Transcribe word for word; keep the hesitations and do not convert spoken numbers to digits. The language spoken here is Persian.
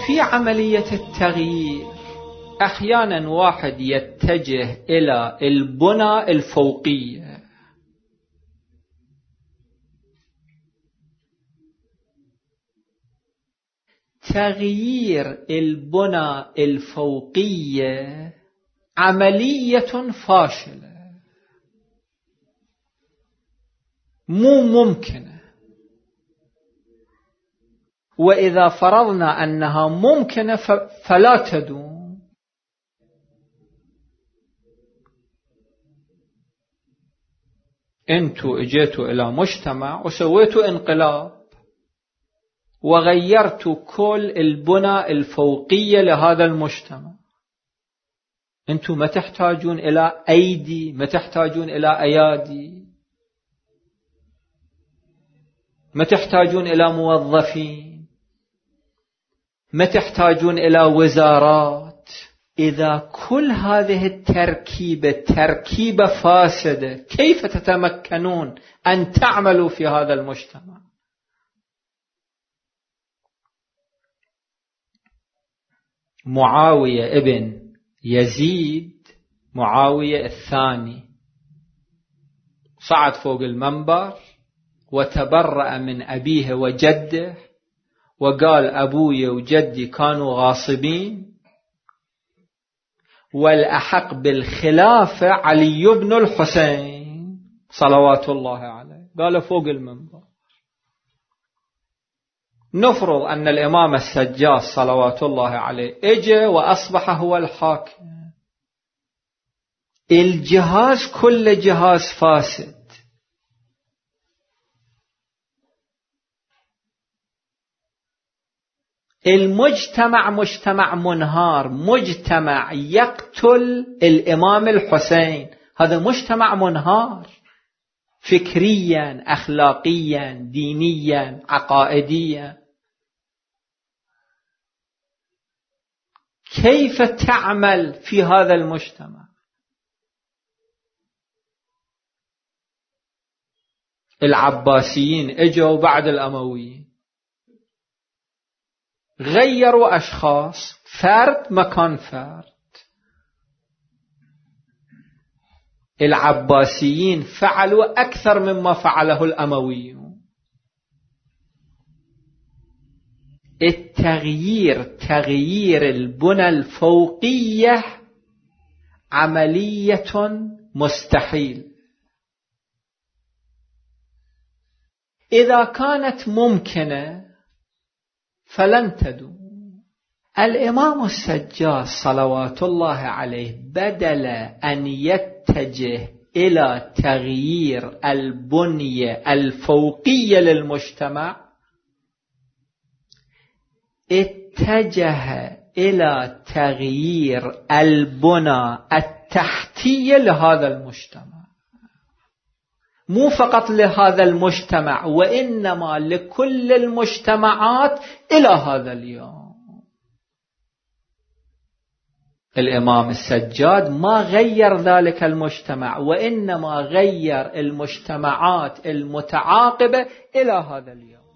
في عملية التغيير أحيانا واحد يتجه إلى البنى الفوقية، تغيير البنى الفوقية عملية فاشلة مو ممكنة، وإذا فرضنا أنها ممكنة فلا تدوم. أنتوا اجيتوا إلى مجتمع وسويتوا انقلاب وغيرتوا كل البنى الفوقية لهذا المجتمع، أنتوا ما تحتاجون إلى أيدي، ما تحتاجون إلى أيادي، ما تحتاجون إلى موظفين، ما تحتاجون إلى وزارات. إذا كل هذه التركيبة تركيبة فاسدة، كيف تتمكنون أن تعملوا في هذا المجتمع؟ معاوية ابن يزيد، معاوية الثاني، صعد فوق المنبر وتبرأ من أبيه وجده وقال أبوي وجدي كانوا غاصبين، والأحق بالخلافة علي بن الحسين صلوات الله عليه. قال فوق المنبر. نفرض أن الإمام السجاد صلوات الله عليه اجى وأصبح هو الحاكم، الجهاز كل جهاز فاسد، المجتمع مجتمع منهار، مجتمع يقتل الإمام الحسين، هذا مجتمع منهار فكريا، أخلاقيا، دينيا، عقائديا. كيف تعمل في هذا المجتمع؟ العباسيين اجوا بعد الأمويين، غيروا أشخاص، فرد مكان فرد. العباسيين فعلوا أكثر مما فعله الأمويون. التغيير، تغيير البنى الفوقية عملية مستحيل. إذا كانت ممكنة فلن تدوم. الإمام السجاد صلوات الله عليه بدل أن يتجه إلى تغيير البنية الفوقية للمجتمع، اتجه إلى تغيير البنى التحتية لهذا المجتمع، مو فقط لهذا المجتمع وإنما لكل المجتمعات إلى هذا اليوم. الإمام السجاد ما غير ذلك المجتمع، وإنما غير المجتمعات المتعاقبة إلى هذا اليوم.